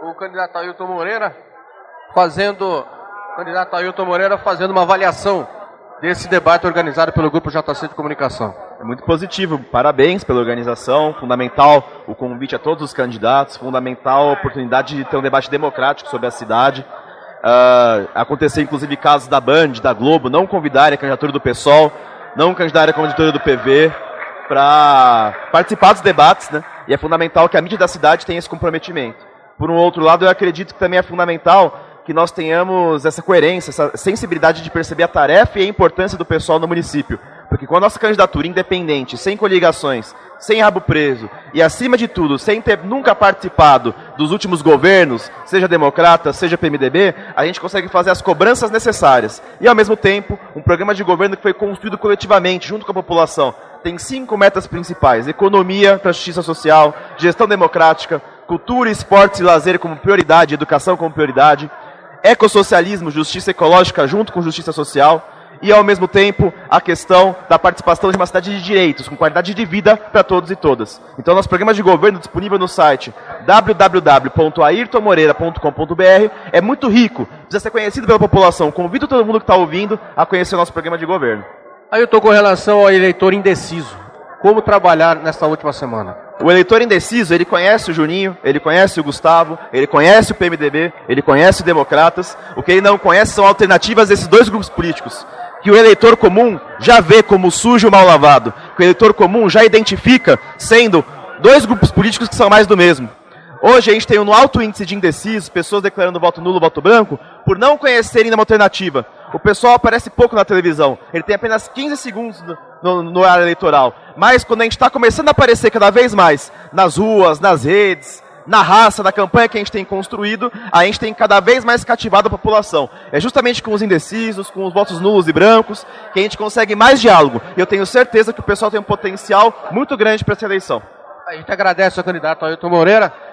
o candidato Ailton Moreira fazendo uma avaliação desse debate organizado pelo Grupo JC de Comunicação. É muito positivo, parabéns pela organização, fundamental o convite a todos os candidatos, fundamental a oportunidade de ter um debate democrático sobre a cidade. Aconteceu inclusive casos da Band, da Globo, não convidarem a candidatura do PSOL, não candidatarem a candidatura do PV para participar dos debates, né? E é fundamental que a mídia da cidade tenha esse comprometimento. Por um outro lado, eu acredito que também é fundamental que nós tenhamos essa coerência, essa sensibilidade de perceber a tarefa e a importância do pessoal no município. Porque com a nossa candidatura independente, sem coligações, sem rabo preso e, acima de tudo, sem ter nunca participado dos últimos governos, seja democrata, seja PMDB, a gente consegue fazer as cobranças necessárias. E, ao mesmo tempo, um programa de governo que foi construído coletivamente, junto com a população. Tem 5 metas principais: economia para a justiça social, gestão democrática, cultura, esportes e lazer como prioridade, educação como prioridade, ecossocialismo, justiça ecológica junto com justiça social e, ao mesmo tempo, a questão da participação de uma cidade de direitos, com qualidade de vida para todos e todas. Então, nosso programa de governo disponível no site www.airtonmoreira.com.br é muito rico, precisa ser conhecido pela população. Convido todo mundo que está ouvindo a conhecer o nosso programa de governo. Aí eu estou com relação ao eleitor indeciso. Como trabalhar nesta última semana? O eleitor indeciso, ele conhece o Juninho, ele conhece o Gustavo, ele conhece o PMDB, ele conhece o Democratas. O que ele não conhece são alternativas desses dois grupos políticos, que o eleitor comum já vê como sujo e mal lavado, que o eleitor comum já identifica sendo dois grupos políticos que são mais do mesmo. Hoje a gente tem um alto índice de indecisos, pessoas declarando voto nulo, voto branco, por não conhecerem uma alternativa. O pessoal aparece pouco na televisão, ele tem apenas 15 segundos no horário eleitoral. Mas quando a gente está começando a aparecer cada vez mais nas ruas, nas redes, na raça, na campanha que a gente tem construído, a gente tem cada vez mais cativado a população. É justamente com os indecisos, com os votos nulos e brancos, que a gente consegue mais diálogo. E eu tenho certeza que o pessoal tem um potencial muito grande para essa eleição. A gente agradece ao candidato Ailton Moreira.